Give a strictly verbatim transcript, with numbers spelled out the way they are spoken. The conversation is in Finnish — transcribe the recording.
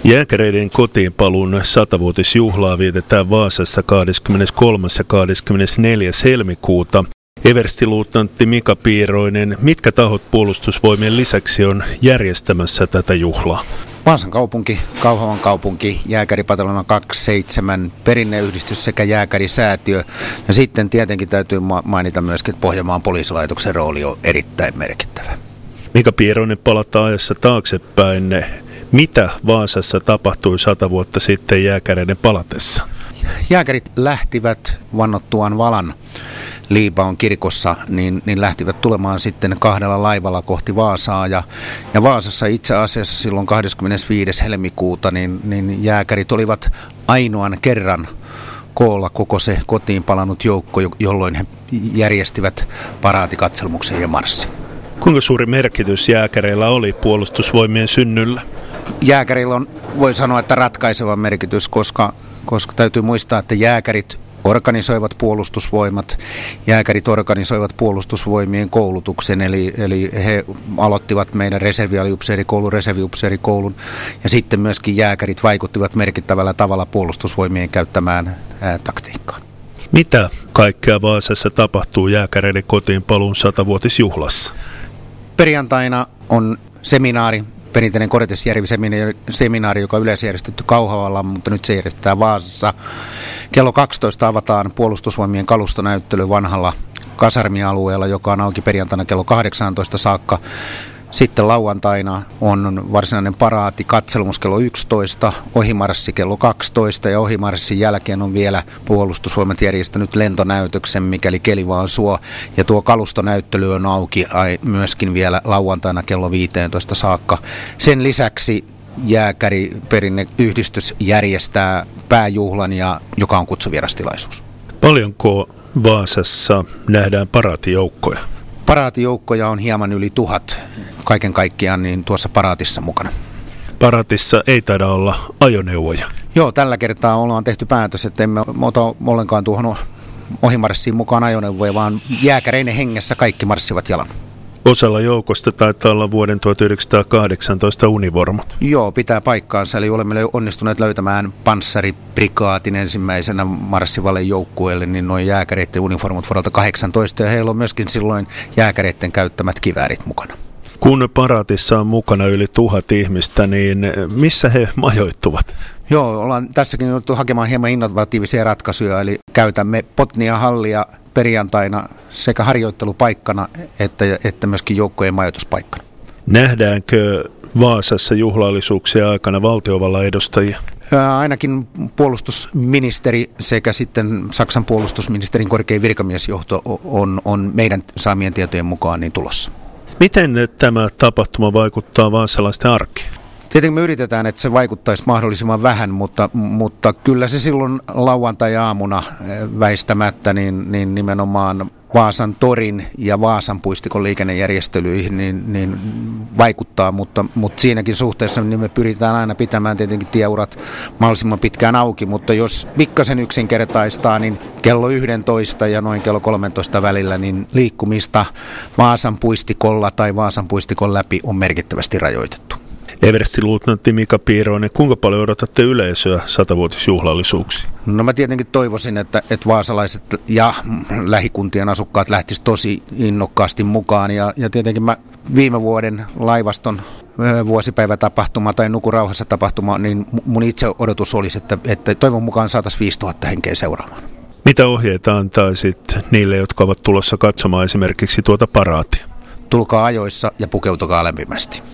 Jääkäreiden kotiinpaluun satavuotisjuhlaa vietetään Vaasassa kahdeskymmeneskolmas ja kahdeskymmenesneljäs helmikuuta. Everstiluutnantti Mika Piiroinen, mitkä tahot Puolustusvoimien lisäksi on järjestämässä tätä juhlaa? Vaasan kaupunki, Kauhavan kaupunki, Jääkäripataljona kaksikymmentäseitsemän, perinneyhdistys sekä jääkärisäätiö. Ja sitten tietenkin täytyy mainita myöskin, että Pohjanmaan poliisilaitoksen rooli on erittäin merkittävä. Mika Piiroinen, palataan ajassa taaksepäin. Mitä Vaasassa tapahtui sata vuotta sitten jääkäreiden palatessa? Jääkärit lähtivät vannottuaan Valan Liipaon kirkossa, niin, niin lähtivät tulemaan sitten kahdella laivalla kohti Vaasaa. Ja, ja Vaasassa itse asiassa silloin kahdeskymmenesviides helmikuuta niin, niin jääkärit olivat ainoan kerran koolla koko se kotiin palannut joukko, jolloin he järjestivät paraatikatselmuksen ja marssin. Kuinka suuri merkitys jääkäreillä oli Puolustusvoimien synnyllä? Jääkärillä on, voi sanoa, että ratkaiseva merkitys, koska, koska täytyy muistaa, että jääkärit organisoivat puolustusvoimat, jääkärit organisoivat puolustusvoimien koulutuksen, eli, eli he aloittivat meidän reservialiupseerikoulun, reserviupseerikoulun, ja sitten myöskin jääkärit vaikuttivat merkittävällä tavalla puolustusvoimien käyttämään ää, taktiikkaan. Mitä kaikkea Vaasassa tapahtuu jääkäreiden kotiinpaluun satavuotisjuhlassa? Perjantaina on seminaari, perinteinen Koretesjärvi-seminaari, joka on yleensä järjestetty Kauhavalla, mutta nyt se järjestetään Vaasassa. Kello kaksitoista avataan Puolustusvoimien kalustonäyttely vanhalla kasarmialueella, joka on auki perjantaina kello kahdeksantoista saakka. Sitten lauantaina on varsinainen paraati, katselmus kello yksitoista, ohimarssi kello kaksitoista ja ohimarssin jälkeen on vielä Puolustusvoimat järjestänyt lentonäytöksen, mikäli keli vaan suo. Ja tuo kalustonäyttely on auki myöskin vielä lauantaina kello viisitoista saakka. Sen lisäksi Jääkäriperinneyhdistys järjestää pääjuhlan, ja, joka on kutsuvirastilaisuus. Paljonko Vaasassa nähdään paraatijoukkoja? Paraatijoukkoja on hieman yli tuhat kaiken kaikkiaan niin tuossa paraatissa mukana. Paraatissa ei taida olla ajoneuvoja. Joo, tällä kertaa ollaan tehty päätös, että emme ota ollenkaan tuohon ohimarssiin mukaan ajoneuvoja, vaan jääkäreiden hengessä kaikki marssivat jalan. Osalla joukosta taitaa olla vuoden tuhatyhdeksänsataakahdeksantoista univormut. Joo, pitää paikkaansa. Eli olemme onnistuneet löytämään panssariprikaatin ensimmäisenä marssivalle joukkueelle, niin noin jääkäreiden univormut vuodelta kahdeksantoista, ja heillä on myöskin silloin jääkäreiden käyttämät kiväärit mukana. Kun paraatissa on mukana yli tuhat ihmistä, niin missä he majoittuvat? Joo, ollaan tässäkin jouduttu hakemaan hieman innovatiivisia ratkaisuja, eli käytämme Potnia hallia perjantaina sekä harjoittelupaikkana että, että myöskin joukkojen majoituspaikkana. Nähdäänkö Vaasassa juhlallisuuksien aikana valtiovallan edustajia? Ainakin puolustusministeri sekä sitten Saksan puolustusministerin korkein virkamiesjohto on, on meidän saamien tietojen mukaan niin tulossa. Miten tämä tapahtuma vaikuttaa vaasalaisten arkeen? Tietenkin me yritetään, että se vaikuttaisi mahdollisimman vähän, mutta, mutta kyllä se silloin lauantai-aamuna väistämättä niin, niin nimenomaan Vaasan torin ja Vaasan puistikon liikennejärjestelyihin niin, niin vaikuttaa, mutta, mutta siinäkin suhteessa niin me pyritään aina pitämään tietenkin tieurat mahdollisimman pitkään auki, mutta jos pikkasen yksinkertaistaa, niin kello yksitoista ja noin kello kolmetoista välillä niin liikkumista Vaasan puistikolla tai Vaasan puistikon läpi on merkittävästi rajoitettu. Everstiluutnantti Mika Piiroinen, kuinka paljon odotatte yleisöä satavuotisjuhlallisuuksiin? No mä tietenkin toivoisin, että, että vaasalaiset ja lähikuntien asukkaat lähtisivät tosi innokkaasti mukaan. Ja, ja tietenkin mä viime vuoden laivaston vuosipäivätapahtuma tai Nuku rauhassa tapahtuma, niin mun itse odotus olisi, että, että toivon mukaan saataisiin viisituhatta henkeä seuraamaan. Mitä ohjeita antaisit niille, jotka ovat tulossa katsomaan esimerkiksi tuota paraatia? Tulkaa ajoissa ja pukeutukaa lämpimästi.